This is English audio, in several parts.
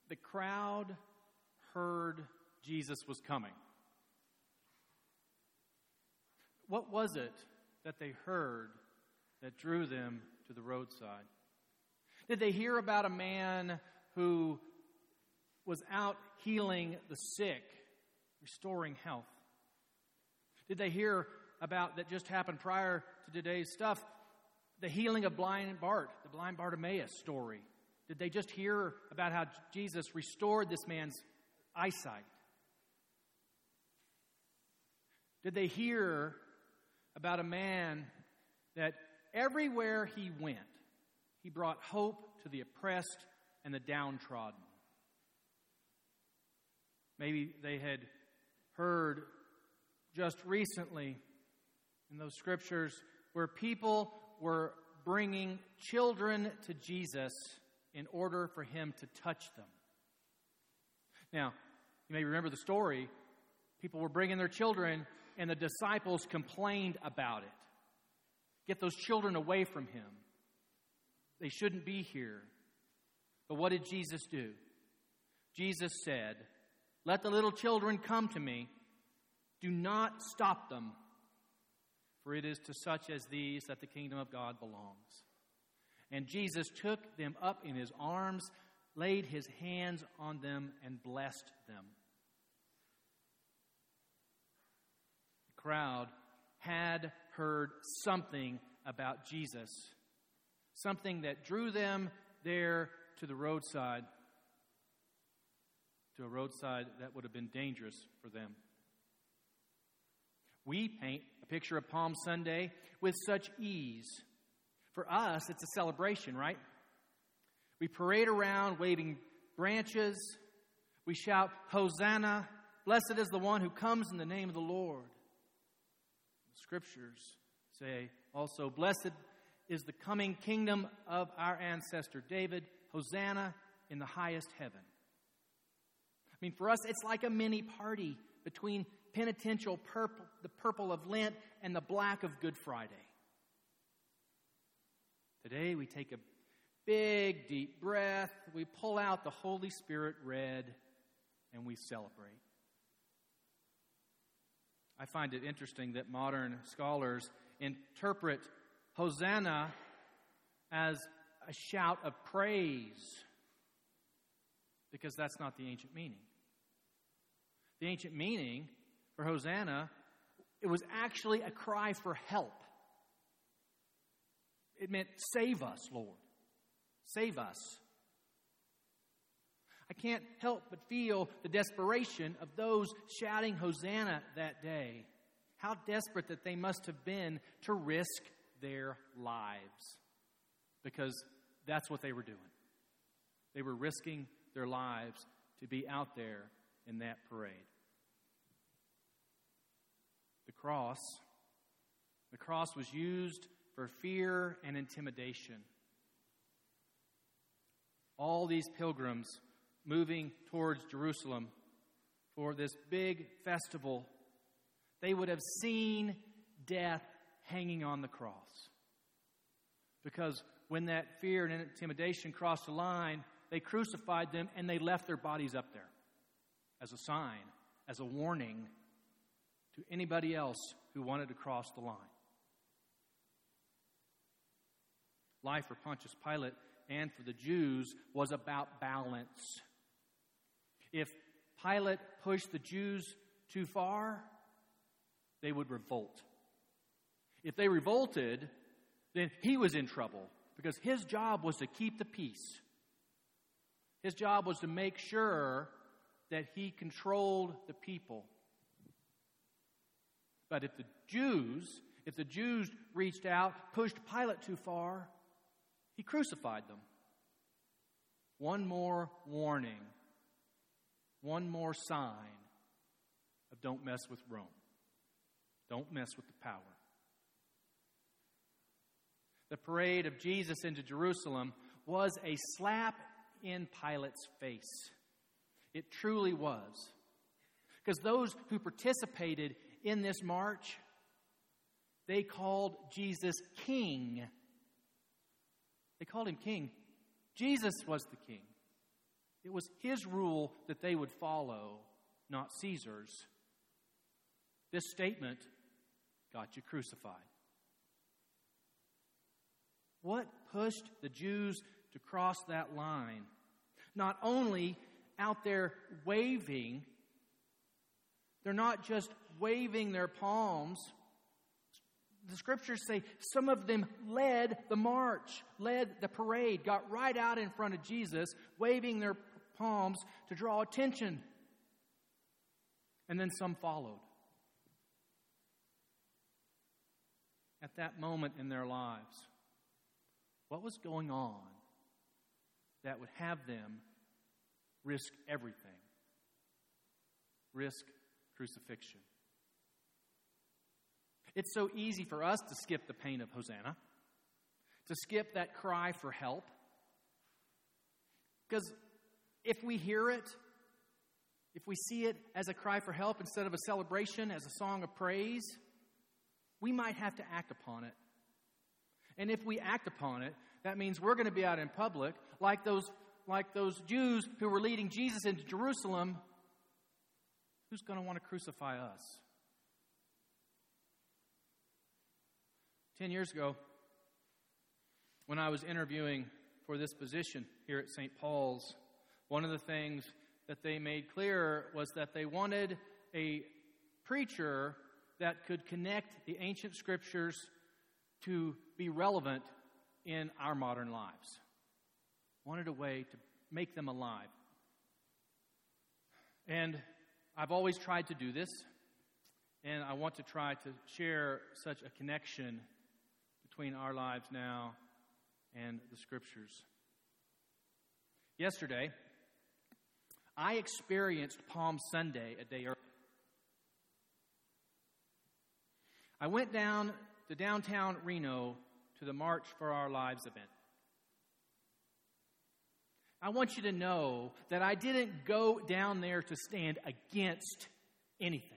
The crowd heard Jesus was coming. What was it that they heard that drew them to the roadside? Did they hear about a man who was out healing the sick, restoring health? Did they hear about, that just happened prior to today's stuff, the healing of blind Bart, the blind Bartimaeus story? Did they just hear about how Jesus restored this man's eyesight? Did they hear about a man that everywhere he went, he brought hope to the oppressed and the downtrodden? Maybe they had heard just recently in those scriptures where people were bringing children to Jesus in order for him to touch them. Now, you may remember the story. People were bringing their children, and the disciples complained about it. Get those children away from him. They shouldn't be here. But what did Jesus do? Jesus said, "Let the little children come to me. Do not stop them, for it is to such as these that the kingdom of God belongs." And Jesus took them up in his arms, laid his hands on them, and blessed them. The crowd had heard something about Jesus, something that drew them there to the roadside, to a roadside that would have been dangerous for them. We paint a picture of Palm Sunday with such ease. For us, it's a celebration, right? We parade around waving branches. We shout, "Hosanna, blessed is the one who comes in the name of the Lord." The scriptures say also, "Blessed is the coming kingdom of our ancestor David. Hosanna in the highest heaven." I mean, for us, it's like a mini party between penitential purple, the purple of Lent, and the black of Good Friday. Today, we take a big, deep breath, we pull out the Holy Spirit red, and we celebrate. I find it interesting that modern scholars interpret Hosanna as a shout of praise, because that's not the ancient meaning. The ancient meaning for Hosanna, it was actually a cry for help. It meant, "Save us, Lord. Save us." I can't help but feel the desperation of those shouting Hosanna that day. How desperate that they must have been to risk their lives, because that's what they were doing. They were risking their lives to be out there in that parade. The cross was used for fear and intimidation. All these pilgrims moving towards Jerusalem for this big festival, they would have seen death hanging on the cross. Because when that fear and intimidation crossed the line, they crucified them and they left their bodies up there as a sign, as a warning to anybody else who wanted to cross the line. Life for Pontius Pilate and for the Jews was about balance. If Pilate pushed the Jews too far, they would revolt. If they revolted, then he was in trouble, because his job was to keep the peace. His job was to make sure that he controlled the people. But if the Jews reached out, pushed Pilate too far, he crucified them. One more warning, one more sign of don't mess with Rome. Don't mess with the power. The parade of Jesus into Jerusalem was a slap in Pilate's face. It truly was. Because those who participated in this march, they called Jesus king. They called him king. Jesus was the king. It was his rule that they would follow, not Caesar's. This statement got you crucified. What pushed the Jews to cross that line? Not only out there waving, they're not just waving their palms. The scriptures say some of them led the march, led the parade, got right out in front of Jesus, waving their palms to draw attention. And then some followed. At that moment in their lives, what was going on that would have them risk everything? Risk crucifixion. It's so easy for us to skip the pain of Hosanna, to skip that cry for help. Because if we hear it, if we see it as a cry for help instead of a celebration, as a song of praise, we might have to act upon it. And if we act upon it, that means we're going to be out in public like those Jews who were leading Jesus into Jerusalem. Who's going to want to crucify us? 10 years ago, when I was interviewing for this position here at St. Paul's, one of the things that they made clear was that they wanted a preacher that could connect the ancient scriptures to be relevant in our modern lives. Wanted a way to make them alive. And I've always tried to do this, and I want to try to share such a connection between our lives now and the scriptures. Yesterday, I experienced Palm Sunday a day early. I went down to downtown Reno to the March for Our Lives event. I want you to know that I didn't go down there to stand against anything.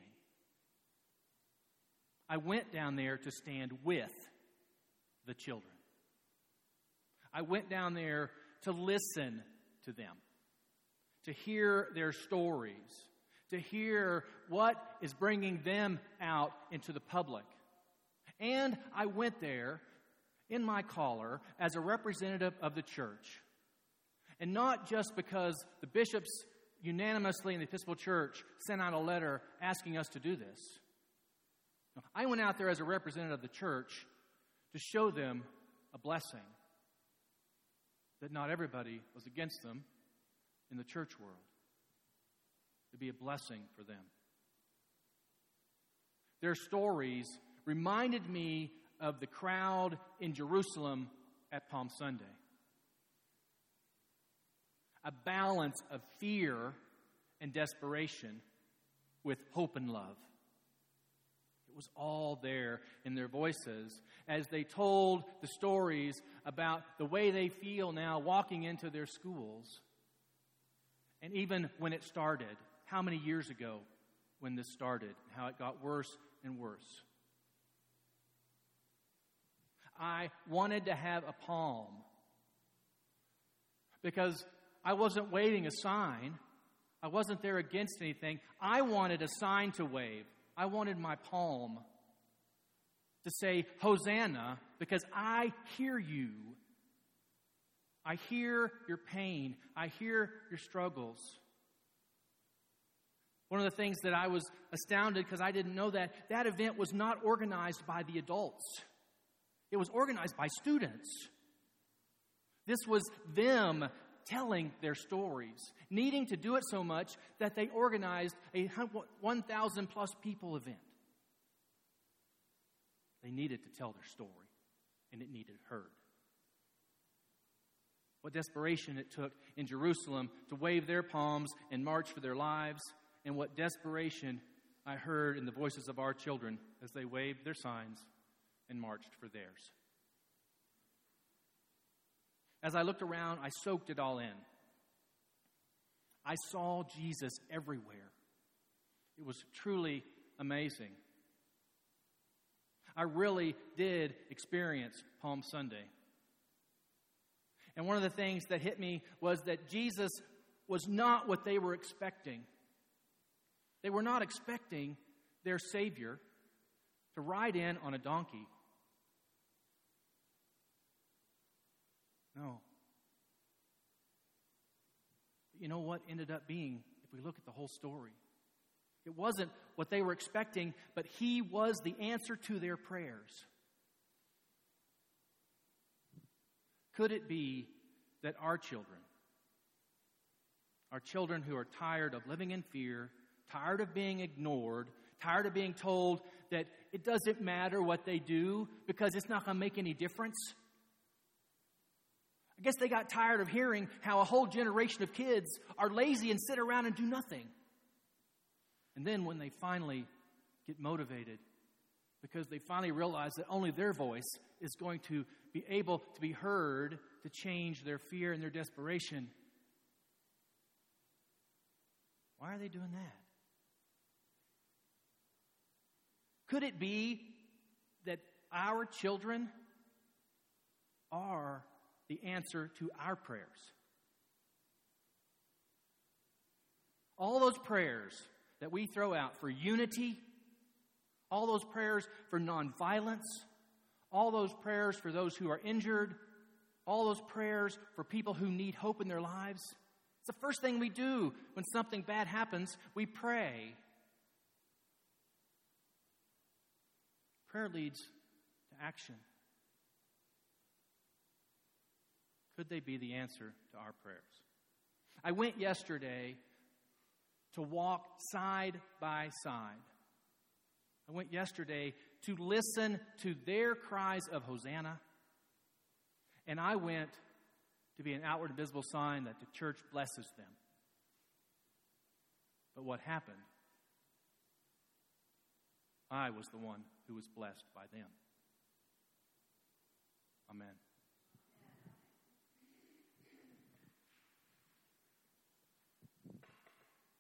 I went down there to stand with the children. I went down there to listen to them, to hear their stories, to hear what is bringing them out into the public. And I went there in my collar as a representative of the church. And not just because the bishops unanimously in the Episcopal Church sent out a letter asking us to do this. No, I went out there as a representative of the church to show them a blessing. That not everybody was against them in the church world. To be a blessing for them. Their stories reminded me of the crowd in Jerusalem at Palm Sunday. A balance of fear and desperation with hope and love. It was all there in their voices as they told the stories about the way they feel now walking into their schools. And even when it started, how many years ago when this started, how it got worse and worse. I wanted to have a palm because I wasn't waving a sign. I wasn't there against anything. I wanted a sign to wave. I wanted my palm to say, Hosanna, because I hear you. I hear your pain. I hear your struggles. One of the things that I was astounded because I didn't know that event was not organized by the adults. It was organized by students. This was them telling their stories, needing to do it so much that they organized a 1,000 plus people event. They needed to tell their story, and it needed heard. What desperation it took in Jerusalem to wave their palms and march for their lives, and what desperation I heard in the voices of our children as they waved their signs and marched for theirs. As I looked around, I soaked it all in. I saw Jesus everywhere. It was truly amazing. I really did experience Palm Sunday. And one of the things that hit me was that Jesus was not what they were expecting. They were not expecting their Savior to ride in on a donkey. No. But you know what ended up being, if we look at the whole story? It wasn't what they were expecting, but He was the answer to their prayers. Could it be that our children who are tired of living in fear, tired of being ignored, tired of being told that it doesn't matter what they do because it's not going to make any difference? I guess they got tired of hearing how a whole generation of kids are lazy and sit around and do nothing. And then when they finally get motivated, because they finally realize that only their voice is going to be able to be heard to change their fear and their desperation, why are they doing that? Could it be that our children are the answer to our prayers? All those prayers that we throw out for unity, all those prayers for nonviolence, all those prayers for those who are injured, all those prayers for people who need hope in their lives. It's the first thing we do when something bad happens. We pray. Prayer leads to action. Could they be the answer to our prayers? I went yesterday to walk side by side. I went yesterday to listen to their cries of Hosanna. And I went to be an outward and visible sign that the church blesses them. But what happened? I was the one who was blessed by them. Amen.